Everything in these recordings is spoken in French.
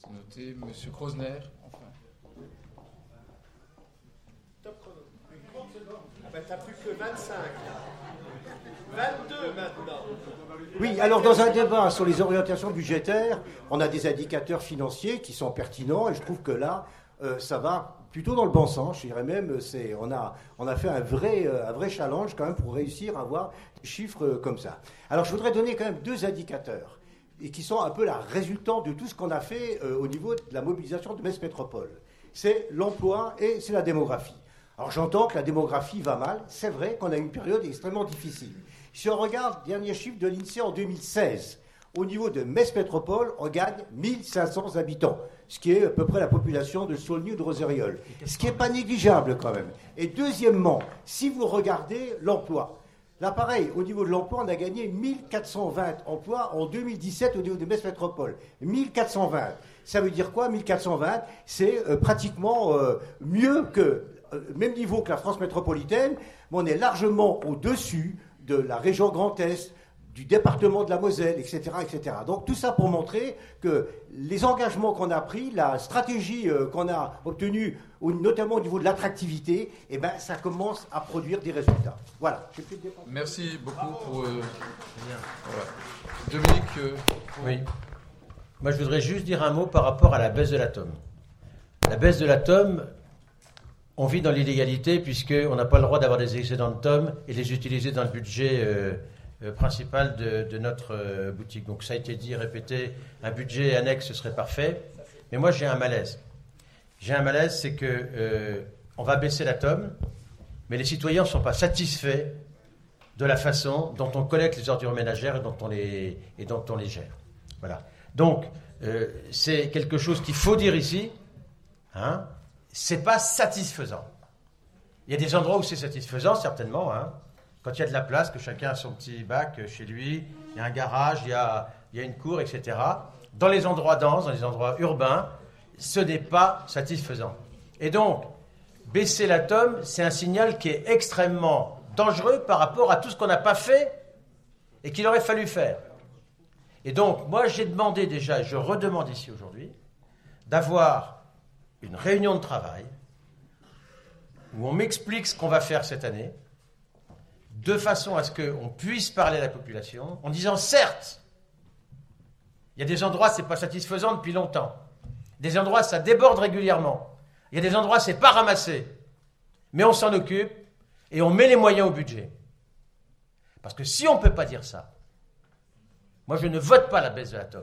c'est noté. Monsieur Krosner, enfin. Top chrono. 30 secondes. Ah ben, t'as plus que 25. 22 maintenant. Oui, alors dans un débat sur les orientations budgétaires, on a des indicateurs financiers qui sont pertinents et je trouve que là, ça va plutôt dans le bon sens. Je dirais même, on a fait un vrai challenge quand même pour réussir à avoir des chiffres comme ça. Alors je voudrais donner quand même 2 indicateurs et qui sont un peu la résultante de tout ce qu'on a fait au niveau de la mobilisation de Metz Métropole. C'est l'emploi et c'est la démographie. Alors j'entends que la démographie va mal. C'est vrai qu'on a une période extrêmement difficile. Si on regarde le dernier chiffre de l'INSEE en 2016, au niveau de Metz Métropole, on gagne 1500 habitants, ce qui est à peu près la population de Saulny ou de Rozeiriol, ce qui n'est pas négligeable quand même. Et deuxièmement, si vous regardez l'emploi, là pareil, au niveau de l'emploi, on a gagné 1420 emplois en 2017 au niveau de Metz Métropole. 1420. Ça veut dire quoi 1420? C'est pratiquement mieux que, même niveau que la France métropolitaine, mais on est largement au-dessus de la région Grand Est, du département de la Moselle, etc., etc. Donc tout ça pour montrer que les engagements qu'on a pris, la stratégie qu'on a obtenue, notamment au niveau de l'attractivité, eh ben, ça commence à produire des résultats. Voilà. Merci beaucoup pour... voilà. Dominique Oui. Moi, je voudrais juste dire un mot par rapport à la baisse de l'atome. La baisse de l'atome, on vit dans l'illégalité puisqu'on n'a pas le droit d'avoir des excédents de tomes et les utiliser dans le budget principal de notre boutique. Donc ça a été dit, répété, un budget annexe, ce serait parfait. Mais moi, j'ai un malaise. J'ai un malaise, c'est que on va baisser l'atome, mais les citoyens ne sont pas satisfaits de la façon dont on collecte les ordures ménagères et dont on les gère. Voilà. Donc, c'est quelque chose qu'il faut dire ici. Hein. C'est pas satisfaisant. Il y a des endroits où c'est satisfaisant, certainement. Hein. Quand il y a de la place, que chacun a son petit bac chez lui, il y a un garage, il y a une cour, etc. Dans les endroits denses, dans les endroits urbains, ce n'est pas satisfaisant. Et donc, baisser l'atome, c'est un signal qui est extrêmement dangereux par rapport à tout ce qu'on n'a pas fait et qu'il aurait fallu faire. Et donc, moi, j'ai demandé déjà, et je redemande ici aujourd'hui, d'avoir une réunion de travail où on m'explique ce qu'on va faire cette année, de façon à ce qu'on puisse parler à la population, en disant, certes, il y a des endroits, ce n'est pas satisfaisant depuis longtemps. Des endroits, ça déborde régulièrement. Il y a des endroits, ce n'est pas ramassé. Mais on s'en occupe et on met les moyens au budget. Parce que si on ne peut pas dire ça, moi, je ne vote pas la baisse de l'atome.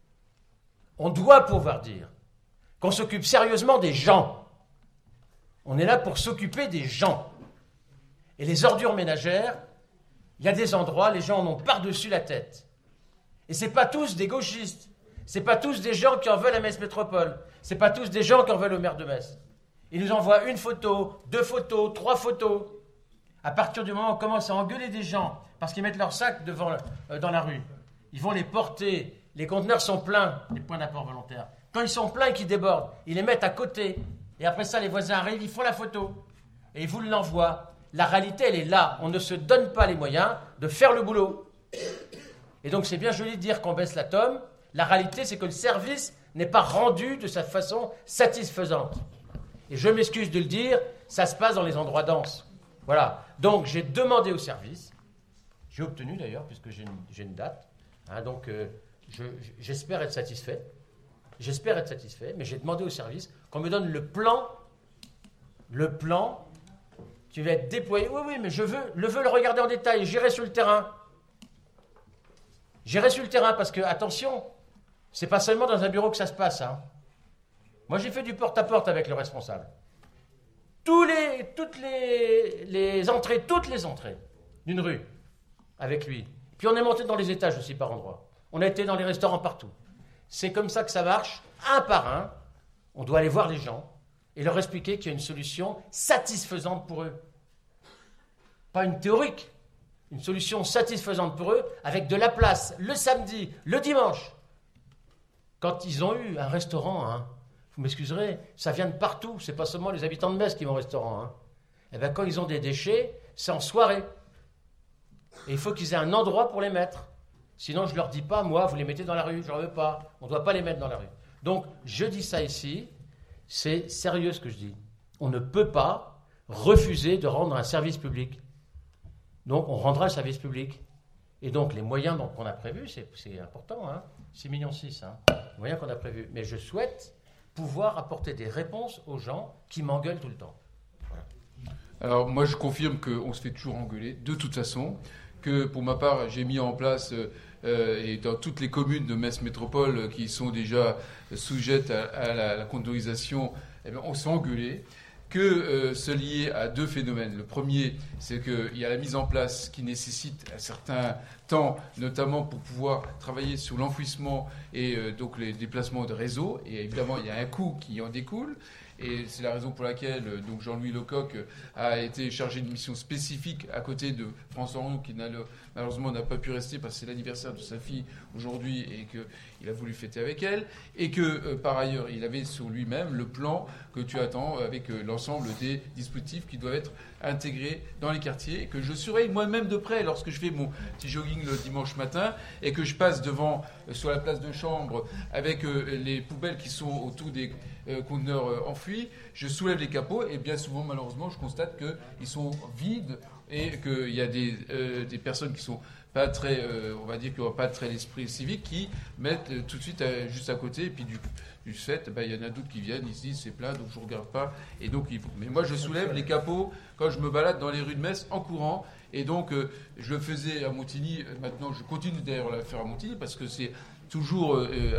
On doit pouvoir dire qu'on s'occupe sérieusement des gens. On est là pour s'occuper des gens. Et les ordures ménagères, il y a des endroits, les gens en ont par-dessus la tête. Et ce n'est pas tous des gauchistes. Ce n'est pas tous des gens qui en veulent à Metz Métropole. Ce n'est pas tous des gens qui en veulent au maire de Metz. Ils nous envoient 1 photo, 2 photos, 3 photos. À partir du moment où on commence à engueuler des gens parce qu'ils mettent leurs sacs dans la rue, ils vont les porter. Les conteneurs sont pleins, les points d'apport volontaires. Quand ils sont pleins et qu'ils débordent, ils les mettent à côté. Et après ça, les voisins arrivent, ils font la photo. Et ils vous l'envoient. La réalité, elle est là. On ne se donne pas les moyens de faire le boulot. Et donc, c'est bien joli de dire qu'on baisse l'atome. La réalité, c'est que le service n'est pas rendu de cette façon satisfaisante. Et je m'excuse de le dire, ça se passe dans les endroits denses. Voilà. Donc, j'ai demandé au service. J'ai obtenu, d'ailleurs, puisque j'ai une date. Hein, donc, j'espère être satisfait. J'espère être satisfait, mais j'ai demandé au service qu'on me donne le plan qui va être déployé. Oui, mais je veux le regarder en détail. J'irai sur le terrain. J'irai sur le terrain parce que, attention, c'est pas seulement dans un bureau que ça se passe. Hein. Moi, j'ai fait du porte-à-porte avec le responsable. Toutes les entrées d'une rue avec lui. Puis on est monté dans les étages aussi par endroits. On a été dans les restaurants partout. C'est comme ça que ça marche, un par un. On doit aller voir les gens et leur expliquer qu'il y a une solution satisfaisante pour eux. Pas une théorique, une solution satisfaisante pour eux, avec de la place, le samedi, le dimanche. Quand ils ont eu un restaurant, hein, vous m'excuserez, ça vient de partout, c'est pas seulement les habitants de Metz qui vont au restaurant. Hein. Et bien quand ils ont des déchets, c'est en soirée. Et il faut qu'ils aient un endroit pour les mettre. Sinon, je ne leur dis pas, moi, vous les mettez dans la rue, je ne leur veux pas. On ne doit pas les mettre dans la rue. Donc, je dis ça ici, c'est sérieux ce que je dis. On ne peut pas refuser de rendre un service public. Donc, on rendra le service public. Et donc, les moyens qu'on a prévus, c'est important, 6,6 millions, les moyens qu'on a prévus. Mais je souhaite pouvoir apporter des réponses aux gens qui m'engueulent tout le temps. Voilà. Alors, moi, je confirme qu'on se fait toujours engueuler, de toute façon, que pour ma part, j'ai mis en place, et dans toutes les communes de Metz Métropole qui sont déjà sujettes à la contorisation, eh bien, on s'est engueulé. Que se lier à deux phénomènes. Le premier, c'est qu'il y a la mise en place qui nécessite un certain temps, notamment pour pouvoir travailler sur l'enfouissement et donc les déplacements de réseau. Et évidemment, il y a un coût qui en découle. Et c'est la raison pour laquelle donc Jean-Louis Lecoq a été chargé d'une mission spécifique à côté de François Hollande, qui malheureusement n'a pas pu rester parce que c'est l'anniversaire de sa fille aujourd'hui et qu'il a voulu fêter avec elle. Et que par ailleurs, il avait sur lui-même le plan que tu attends avec l'ensemble des dispositifs qui doivent être intégrés dans les quartiers et que je surveille moi-même de près lorsque je fais mon petit jogging le dimanche matin et que je passe devant sur la place de Chambre avec les poubelles qui sont autour des conteneurs enfouis, je soulève les capots et bien souvent malheureusement je constate qu'ils sont vides et qu'il y a des personnes qui sont pas très, on va dire, qui n'ont pas très l'esprit civique, qui mettent tout de suite juste à côté et puis du fait, il y en a d'autres qui viennent, ils se disent c'est plat donc je ne regarde pas et donc mais moi je soulève les capots quand je me balade dans les rues de Metz en courant et donc je le faisais à Montigny, maintenant je continue d'ailleurs à le faire à Montigny parce que c'est toujours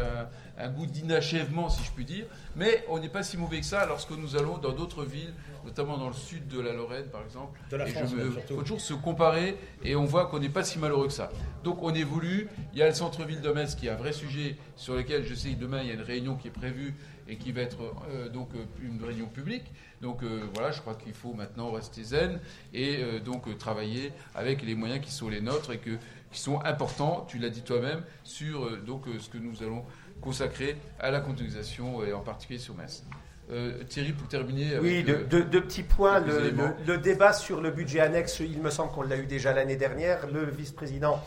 un goût d'inachèvement, si je puis dire. Mais on n'est pas si mauvais que ça lorsque nous allons dans d'autres villes, notamment dans le sud de la Lorraine, par exemple. De la France, il faut toujours se comparer et on voit qu'on n'est pas si malheureux que ça. Donc on évolue. Il y a le centre-ville de Metz qui est un vrai sujet sur lequel je sais que demain il y a une réunion qui est prévue et qui va être donc une réunion publique. Donc voilà, je crois qu'il faut maintenant rester zen et donc travailler avec les moyens qui sont les nôtres et qui sont importants, tu l'as dit toi-même, sur donc ce que nous allons consacrer à la contorisation et en particulier sur Metz. Thierry, pour terminer... Oui, deux petits points. Le débat sur le budget annexe, il me semble qu'on l'a eu déjà l'année dernière. Le vice-président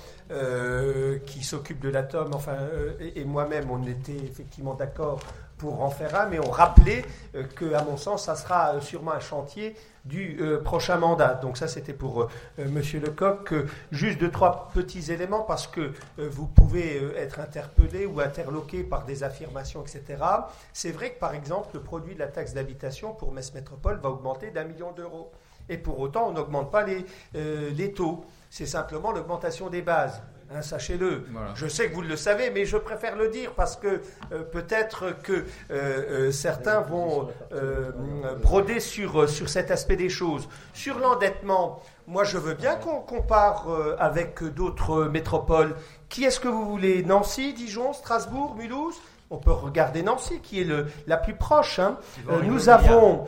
qui s'occupe de l'atome, et moi-même, on était effectivement d'accord pour en faire un, mais on rappelait qu'à mon sens, ça sera sûrement un chantier du prochain mandat. Donc ça, c'était pour Monsieur Lecoq. Juste 2-3 petits éléments, parce que vous pouvez être interpellé ou interloqué par des affirmations, etc. C'est vrai que, par exemple, le produit de la taxe d'habitation pour Metz Métropole va augmenter d'1 million d'euros. Et pour autant, on n'augmente pas les taux. C'est simplement l'augmentation des bases. Sachez-le. Voilà. Je sais que vous le savez, mais je préfère le dire parce que peut-être que certains vont broder sur cet aspect des choses. Sur l'endettement, moi je veux bien qu'on compare avec d'autres métropoles. Qui est-ce que vous voulez ? Nancy, Dijon, Strasbourg, Mulhouse ? On peut regarder Nancy, qui est la plus proche. Nous avons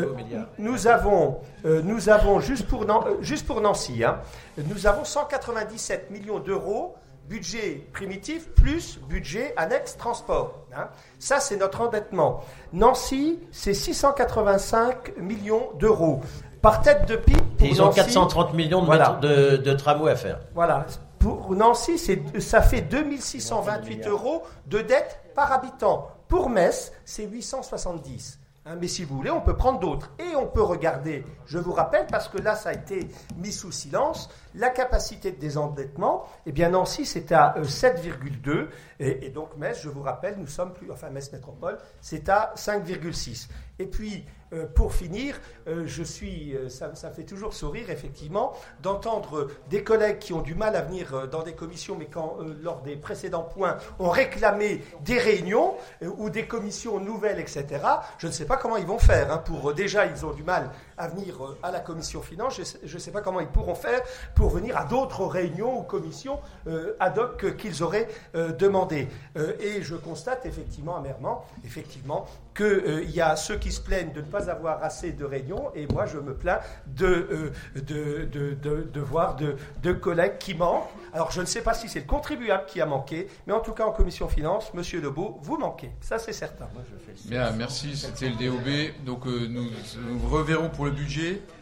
juste pour Nancy, nous avons 197 millions d'euros budget primitif plus budget annexe transport. Ça, c'est notre endettement. Nancy, c'est 685 millions d'euros. Par tête de pipe, pour ils ont Nancy, 430 millions de tramways à faire. Voilà. Pour Nancy, ça fait 2628 euros de dette par habitant. Pour Metz, c'est 870. Mais si vous voulez, on peut prendre d'autres. Et on peut regarder, je vous rappelle, parce que là, ça a été mis sous silence, la capacité de désendettement. Eh bien, Nancy, c'est à 7,2. Et donc, Metz, je vous rappelle, Metz Métropole, c'est à 5,6. Et puis, pour finir, ça fait toujours sourire, effectivement, d'entendre des collègues qui ont du mal à venir dans des commissions, mais quand, lors des précédents points, ont réclamé des réunions ou des commissions nouvelles, etc. Je ne sais pas comment ils vont faire. Déjà, ils ont du mal à venir à la commission finance. Je ne sais pas comment ils pourront faire pour venir à d'autres réunions ou commissions ad hoc qu'ils auraient demandé. Et je constate effectivement, amèrement, qu'il y a ceux qui se plaignent de ne pas avoir assez de réunions, et moi je me plains de voir de collègues qui manquent. Alors je ne sais pas si c'est le contribuable qui a manqué, mais en tout cas en commission finance, Monsieur Lebeau, vous manquez. Ça c'est certain. Bien, merci, c'était le DOB. Donc nous reverrons pour le budget.